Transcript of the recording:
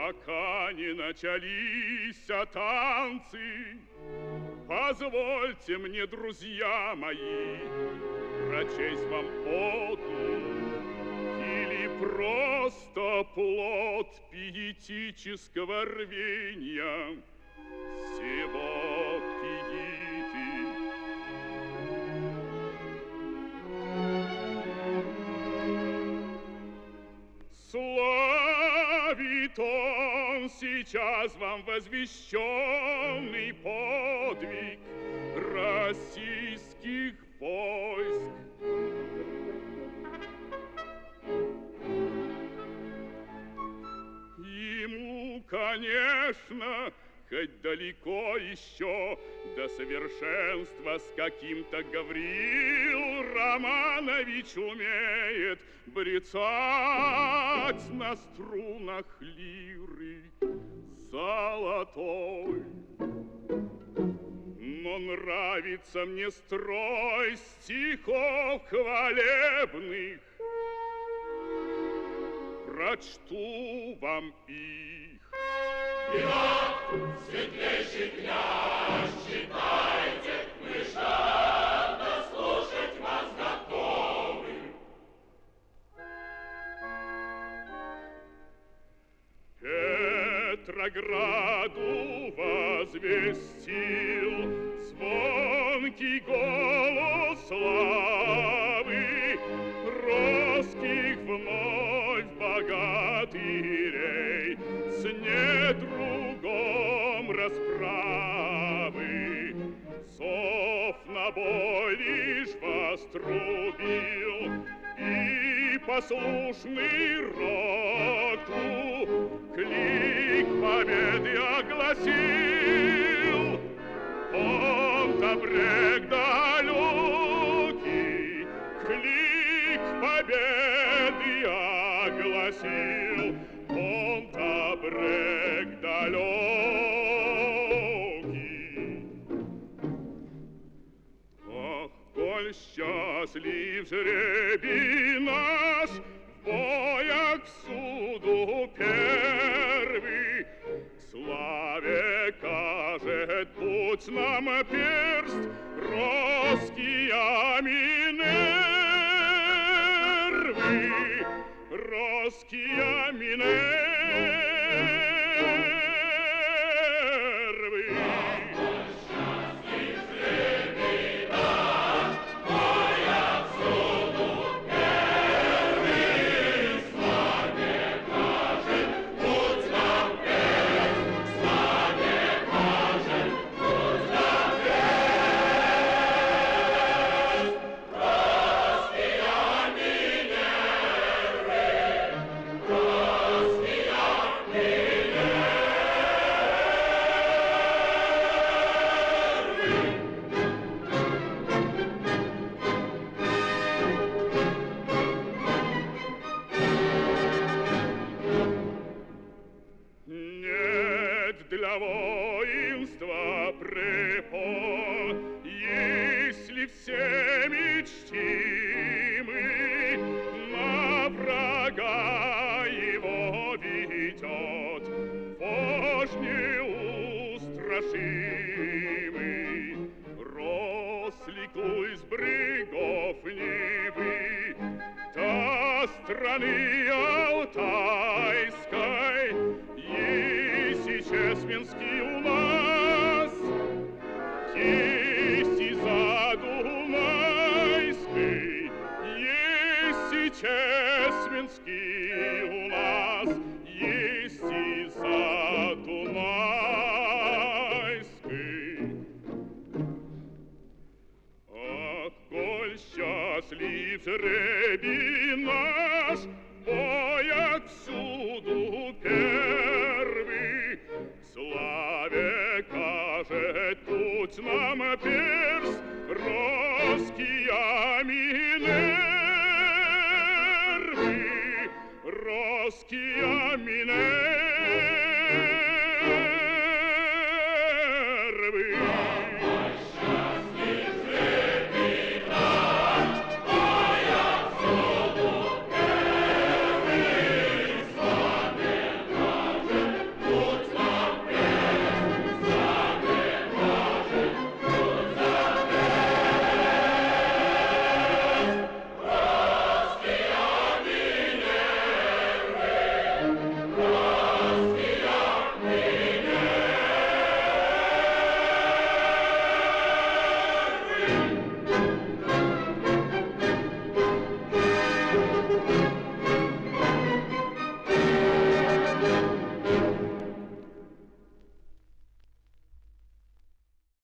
пока не начались танцы. Позвольте мне, друзья мои, прочесть вам оду или просто плод пиетического рвения сего пиеты. Славит он сейчас вам возвещенный подвиг российских войск. Ему, конечно, хоть далеко еще до совершенства, с каким-то Гавриил Романович умеет брецать на струнах лиры золотой. Но нравится мне строй стихов хвалебных. Прочту вам их. Итак, светлейший князь, читайте, мы жадно слушать вас готовы. Петрограду возвестил звонкий голос славы русских вновь богатырей с недругом расправы. Зов на бой лишь вострубил, и послушный роту клик победы огласил. Он-то брег далекий, клик победы огласил. Он-то брег далекий. Ах, коль счастлив жребий наш, в боях всюду первый, к славе кажет путь нам перст русские Минервы, русские Минервы. Для воинства препон, если все мечтимы, на врага его ведет вождь неустрашимый. Рослику из брегов Невы до страны Алтайской Чесменский у нас, есть и Задунайской, есть и Чесменский у нас, есть и Задунайской. Ах, коль счастлив жребий наш, в боях всюду первый, славе кажет путь нам перст русские Минервы, русские